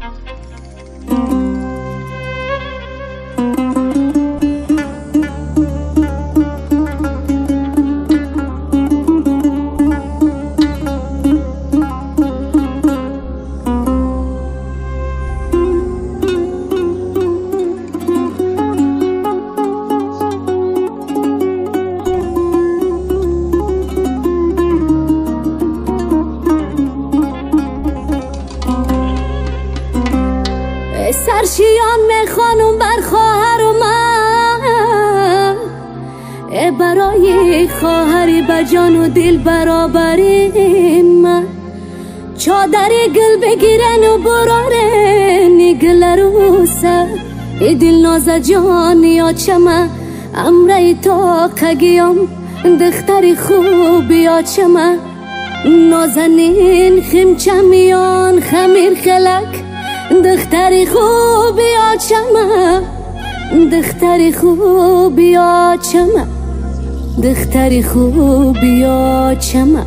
سرشیان میخوانم بر خواهر و من، برای خواهری به جان و دل برابری من. چادر گل بگیرن و برارن گل روسه، دل ناز جان یا چمه امره تا قگیم دختری خوب یا چمه. نازنین خمچمیان خمیر خلک دختری خوب یا چمه، دختری خوب یا چمه، دختری خوب یا چمه.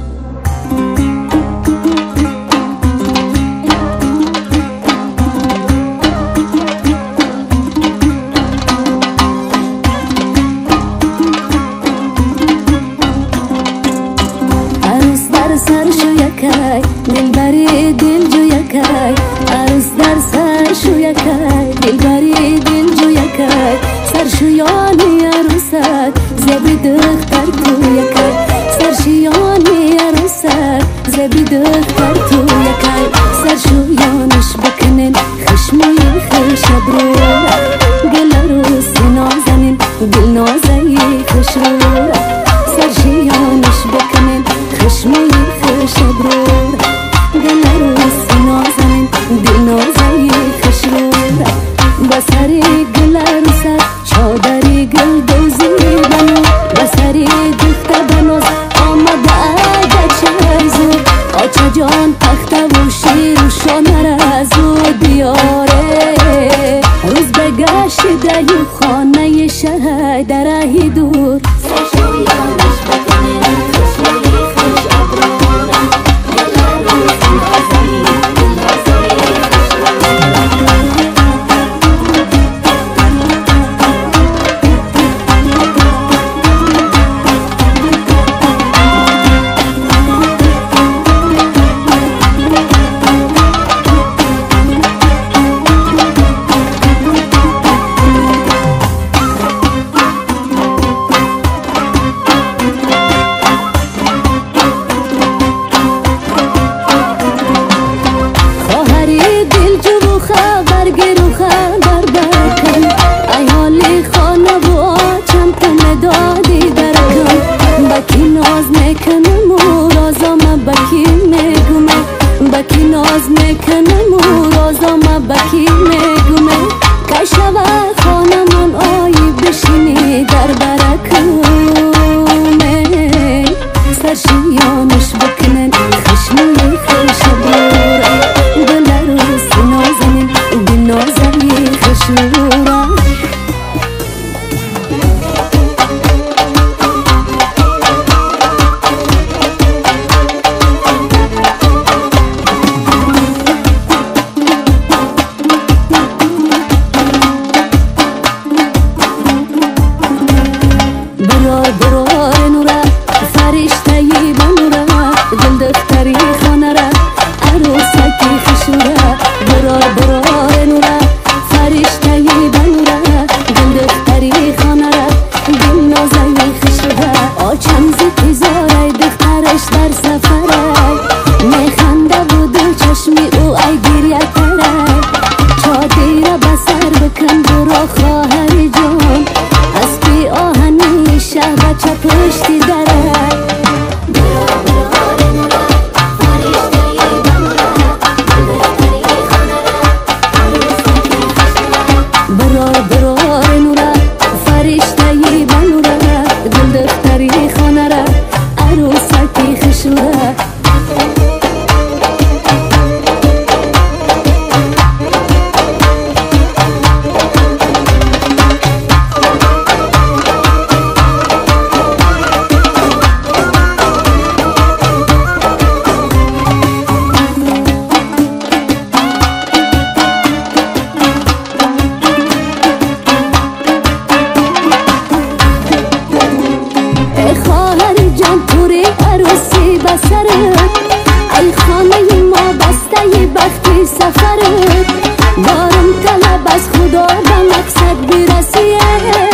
عروس در سر شو یکی دل بری دل جو یکی، عروس در سر شو یکی دل بری دل جو یکی. سر شویانی عروست زبی دختر تو یکی، سر شویانی عروست زبی دختر تو یکی. سر شویانش بکنن خشموی خوش برورا، گل عروس نازنین گل نازی خوش رورا. سر شویانش بکنن خشموی خوش برورا، گل عروس نازنین گل نازی خوش رورا. بسری گل عروست چادری گل دوزی بنو، بسری دختر بنوز آمده اگه چه زود. آچه جان تخته و شیر و شانه را زود بیاره، روز بگشت دیو خانه شهر در راهی دور. سرشویانش بکنه خشموی خوش ابرورا، گل عروس نازنین گل نازی بکی ناز میکنم و رازم بکی میگومه. کشوه خانمان آیی بشینی در برکومه، سرشیانش بکنن خشموی خوش برورا، گل عروس نازنین گل نازی خوش رورا. برار نورا فرشتهی بنورا، دل دختری خانه را عروسکی خشورا. برار نورا فرشتهی بنورا، دل دختری خانه را دل نازی خشورا. آچم زی تزاره دخترش در سفره، میخنده بود چشمی او ای گریه تره. چادی را بسر بکن برو خواهر جان، از بی آهنی شهر چه پشتی داره. برار نورا فرشتهی بنورا، دل دختری خانه را عروسکی خشورا. بری سفرت دارم طلب از خدا به مقصد برسیه